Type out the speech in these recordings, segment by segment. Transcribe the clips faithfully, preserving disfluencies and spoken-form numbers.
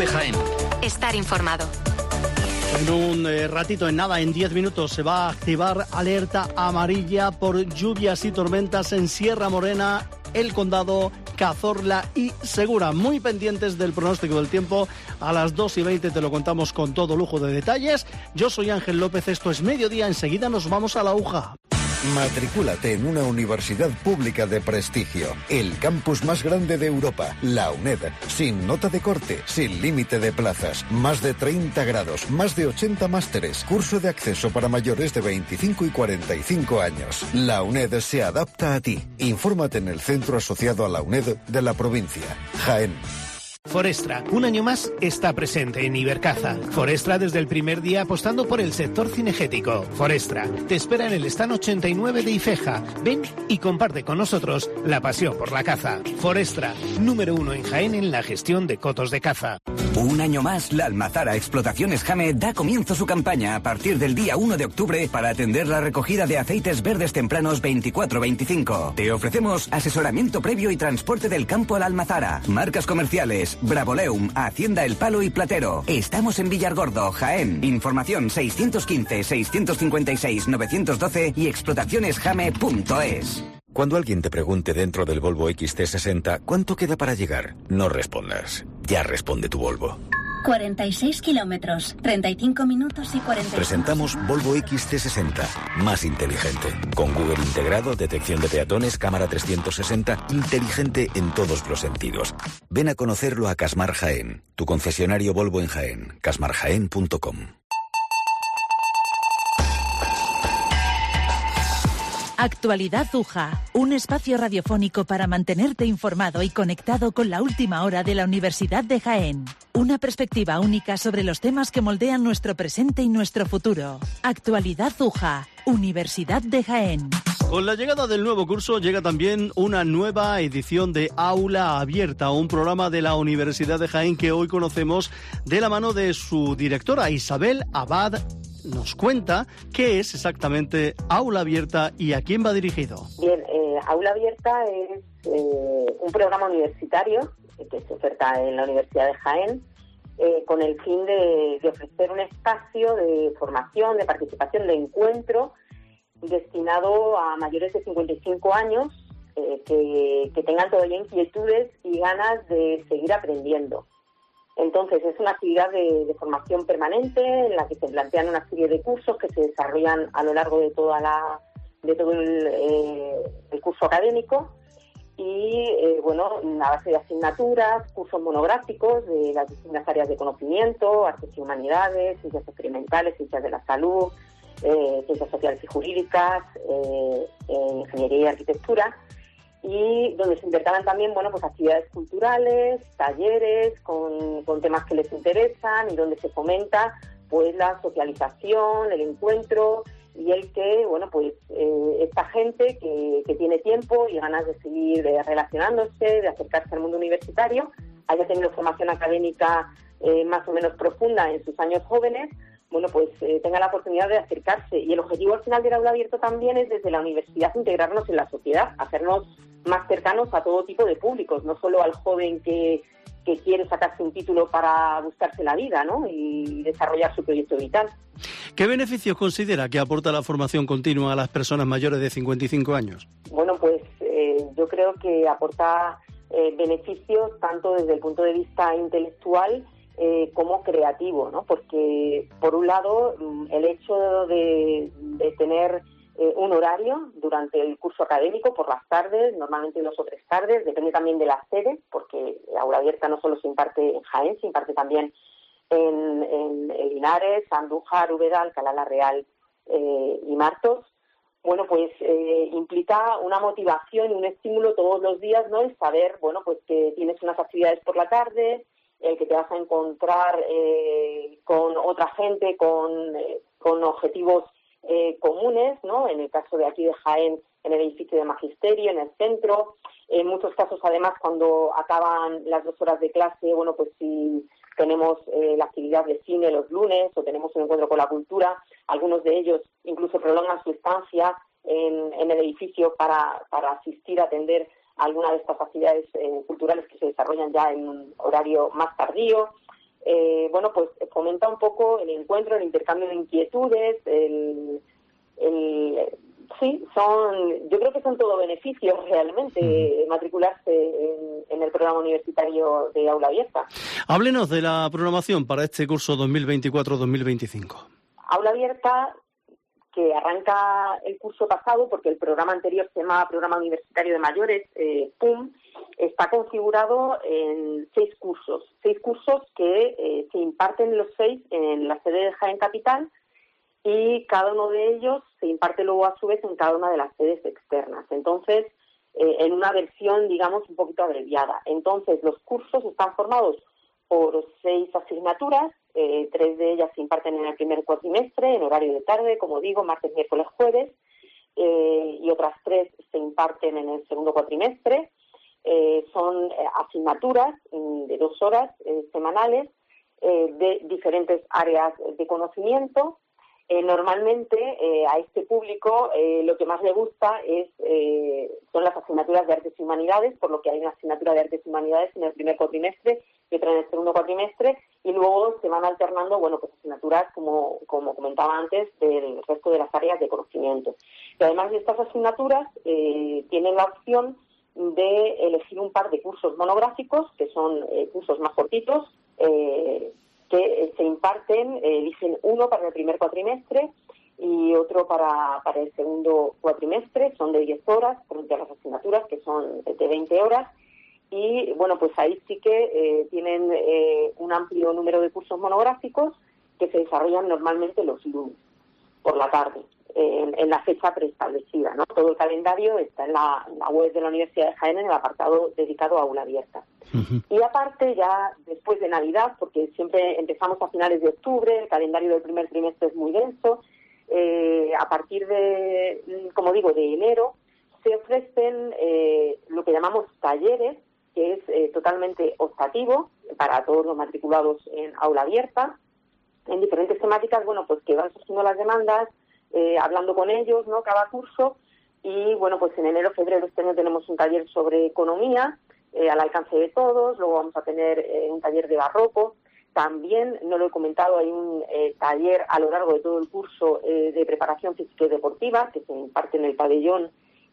de Jaén. Estar informado. En un eh, ratito, en nada, en diez minutos, se va a activar alerta amarilla por lluvias y tormentas en Sierra Morena, El Condado, Cazorla y Segura. Muy pendientes del pronóstico del tiempo. A las dos y veinte te lo contamos con todo lujo de detalles. Yo soy Ángel López, esto es Mediodía. Enseguida nos vamos a la aguja. Matricúlate en una universidad pública de prestigio, el campus más grande de Europa, la UNED, sin nota de corte, sin límite de plazas, más de treinta grados, más de ochenta másteres, curso de acceso para mayores de veinticinco y cuarenta y cinco años. La UNED se adapta a ti. Infórmate en el centro asociado a la UNED de la provincia, Jaén. Forestra, un año más, está presente en Ibercaza. Forestra desde el primer día apostando por el sector cinegético. Forestra, te espera en el stand ochenta y nueve de Ifeja. Ven y comparte con nosotros la pasión por la caza. Forestra, número uno en Jaén en la gestión de cotos de caza. Un año más, la Almazara Explotaciones Jame da comienzo su campaña a partir del día uno de octubre para atender la recogida de aceites verdes tempranos veinticuatro veinticinco. Te ofrecemos asesoramiento previo y transporte del campo a la Almazara. Marcas comerciales, Bravoleum, Hacienda El Palo y Platero. Estamos en Villargordo, Jaén. Información seiscientos quince, seiscientos cincuenta y seis, novecientos doce y explotaciones jame punto es. Cuando alguien te pregunte dentro del Volvo X C sesenta ¿cuánto queda para llegar? No respondas. Ya responde tu Volvo. cuarenta y seis kilómetros, treinta y cinco minutos y cuarenta. Presentamos Volvo X C sesenta, más inteligente. Con Google integrado, detección de peatones, cámara trescientos sesenta, inteligente en todos los sentidos. Ven a conocerlo a Casmar Jaén, tu concesionario Volvo en Jaén, casmar jaén punto com. Actualidad U J A, un espacio radiofónico para mantenerte informado y conectado con la última hora de la Universidad de Jaén. Una perspectiva única sobre los temas que moldean nuestro presente y nuestro futuro. Actualidad U J A, Universidad de Jaén. Con la llegada del nuevo curso llega también una nueva edición de Aula Abierta, un programa de la Universidad de Jaén que hoy conocemos de la mano de su directora, Isabel Abad. Nos cuenta qué es exactamente Aula Abierta y a quién va dirigido. Bien, eh, Aula Abierta es eh, un programa universitario que se oferta en la Universidad de Jaén eh, con el fin de, de ofrecer un espacio de formación, de participación, de encuentro destinado a mayores de cincuenta y cinco años eh, que, que tengan todavía inquietudes y ganas de seguir aprendiendo. Entonces, es una actividad de, de formación permanente en la que se plantean una serie de cursos que se desarrollan a lo largo de toda la de todo el, eh, el curso académico y, eh, bueno, a base de asignaturas, cursos monográficos de las distintas áreas de conocimiento, artes y humanidades, ciencias experimentales, ciencias de la salud, eh, ciencias sociales y jurídicas, eh, eh, ingeniería y arquitectura, y donde se intercalan también, bueno, pues actividades culturales, talleres con, con temas que les interesan y donde se fomenta pues la socialización, el encuentro y el que, bueno, pues eh, esta gente que, que tiene tiempo y ganas de seguir eh, relacionándose, de acercarse al mundo universitario, haya tenido formación académica eh, más o menos profunda en sus años jóvenes, bueno, pues eh, tenga la oportunidad de acercarse. Y el objetivo al final del Aula Abierto también es desde la universidad integrarnos en la sociedad, hacernos más cercanos a todo tipo de públicos, no solo al joven que, que quiere sacarse un título para buscarse la vida, ¿no?, y desarrollar su proyecto vital. ¿Qué beneficios considera que aporta la formación continua a las personas mayores de cincuenta y cinco años? Bueno, pues eh, yo creo que aporta eh, beneficios tanto desde el punto de vista intelectual Eh, como creativo, ¿no? Porque, por un lado, el hecho de, de tener eh, un horario durante el curso académico, por las tardes, normalmente dos o tres tardes, depende también de la sede, porque la Aula Abierta no solo se imparte en Jaén, se imparte también en, en, en Linares, Andújar, Úbeda, Alcalá la Real eh, y Martos. Bueno, pues eh, implica una motivación y un estímulo todos los días, ¿no?, el saber, bueno, pues que tienes unas actividades por la tarde, el que te vas a encontrar eh, con otra gente, con, eh, con objetivos eh, comunes, ¿no? En el caso de aquí de Jaén, en el edificio de Magisterio, en el centro. En muchos casos, además, cuando acaban las dos horas de clase, bueno, pues si tenemos eh, la actividad de cine los lunes o tenemos un encuentro con la cultura, algunos de ellos incluso prolongan su estancia en, en el edificio para, para asistir a atender alguna de estas actividades eh, culturales que se desarrollan ya en un horario más tardío. eh, bueno, pues fomenta un poco el encuentro, el intercambio de inquietudes, el, el sí, son, yo creo que son todo beneficios realmente uh-huh. matricularse en, en el programa universitario de Aula Abierta. Háblenos de la programación para este curso dos mil veinticuatro dos mil veinticinco. Aula Abierta, que arranca el curso pasado, porque el programa anterior se llamaba Programa Universitario de Mayores, eh, P U M, está configurado en seis cursos, seis cursos que eh, se imparten los seis en la sede de Jaén Capital, y cada uno de ellos se imparte luego a su vez en cada una de las sedes externas. Entonces, eh, en una versión, digamos, un poquito abreviada. Entonces, los cursos están formados por seis asignaturas, eh, tres de ellas se imparten en el primer cuatrimestre, en horario de tarde, como digo, martes, miércoles, jueves, eh, y otras tres se imparten en el segundo cuatrimestre. Eh, son eh, asignaturas de dos horas eh, semanales eh, de diferentes áreas de conocimiento. Eh, normalmente eh, a este público eh, lo que más le gusta es eh, son las asignaturas de Artes y Humanidades, por lo que hay una asignatura de Artes y Humanidades en el primer cuatrimestre y otra en el segundo cuatrimestre, y luego se van alternando, bueno, pues asignaturas, como, como comentaba antes, del resto de las áreas de conocimiento. Y además de estas asignaturas, eh, tienen la opción de elegir un par de cursos monográficos, que son eh, cursos más cortitos, eh, que se imparten, eh, eligen uno para el primer cuatrimestre y otro para, para el segundo cuatrimestre, son de diez horas, frente a las asignaturas que son de veinte horas, y bueno, pues ahí sí que eh, tienen eh, un amplio número de cursos monográficos que se desarrollan normalmente los lunes, por la tarde, en, en la fecha preestablecida, ¿no? Todo el calendario está en la, en la web de la Universidad de Jaén, en el apartado dedicado a Aula Abierta. Uh-huh. Y aparte, ya después de Navidad, porque siempre empezamos a finales de octubre, el calendario del primer trimestre es muy denso, eh, a partir de, como digo, de enero, se ofrecen eh, lo que llamamos talleres, que es eh, totalmente optativo para todos los matriculados en Aula Abierta, en diferentes temáticas, bueno, pues que van surgiendo las demandas, eh, hablando con ellos, ¿no?, cada curso. Y bueno, pues en enero, febrero este año tenemos un taller sobre economía, eh, al alcance de todos. Luego vamos a tener eh, un taller de barroco. También, no lo he comentado, hay un eh, taller a lo largo de todo el curso eh, de preparación física y deportiva, que se imparte en el pabellón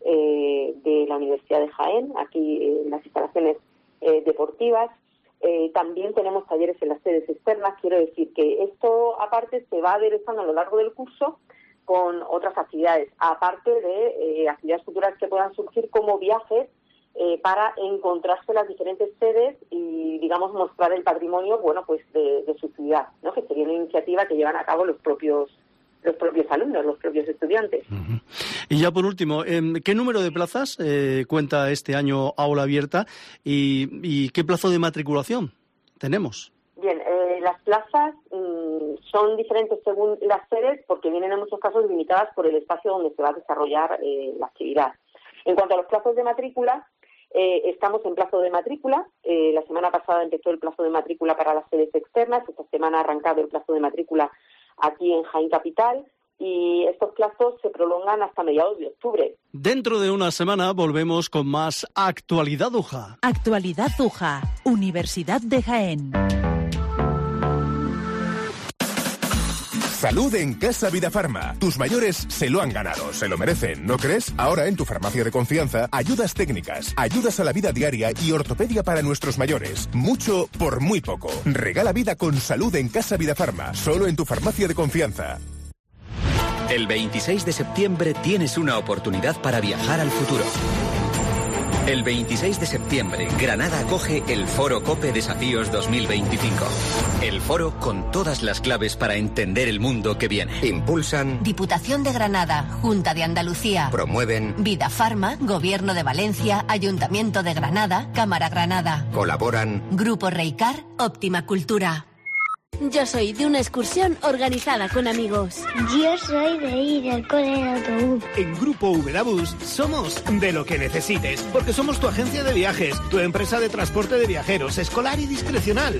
eh, de la Universidad de Jaén, aquí eh, en las instalaciones eh, deportivas. Eh, también tenemos talleres en las sedes externas. Quiero decir que esto, aparte, se va aderezando a lo largo del curso con otras actividades, aparte de eh, actividades culturales que puedan surgir, como viajes eh, para encontrarse las diferentes sedes y, digamos, mostrar el patrimonio, bueno, pues de, de su ciudad, ¿no?, que sería una iniciativa que llevan a cabo los propios los propios alumnos, los propios estudiantes. Uh-huh. Y ya por último, ¿qué número de plazas eh, cuenta este año Aula Abierta y, y qué plazo de matriculación tenemos? Bien, eh, las plazas mmm, son diferentes según las sedes, porque vienen en muchos casos limitadas por el espacio donde se va a desarrollar eh, la actividad. En cuanto a los plazos de matrícula, eh, estamos en plazo de matrícula. Eh, la semana pasada empezó el plazo de matrícula para las sedes externas. Esta semana ha arrancado el plazo de matrícula aquí en Jaén Capital, y estos plazos se prolongan hasta mediados de octubre. Dentro de una semana volvemos con más Actualidad UJA. Actualidad UJA, Universidad de Jaén. Salud en Casa Vida Farma. Tus mayores se lo han ganado, se lo merecen, ¿no crees? Ahora en tu farmacia de confianza, ayudas técnicas, ayudas a la vida diaria y ortopedia para nuestros mayores. Mucho por muy poco. Regala vida con salud en Casa Vida Farma, solo en tu farmacia de confianza. El veintiséis de septiembre tienes una oportunidad para viajar al futuro. El veintiséis de septiembre, Granada acoge el Foro COPE Desafíos dos mil veinticinco. El foro con todas las claves para entender el mundo que viene. Impulsan Diputación de Granada, Junta de Andalucía. Promueven Vida Farma, Gobierno de Valencia, Ayuntamiento de Granada, Cámara Granada. Colaboran Grupo Reicar, Óptima Cultura. Yo soy de una excursión organizada con amigos. Yo soy de ir al cole en autobús. En Grupo Uberabus somos de lo que necesites, porque somos tu agencia de viajes, tu empresa de transporte de viajeros, escolar y discrecional.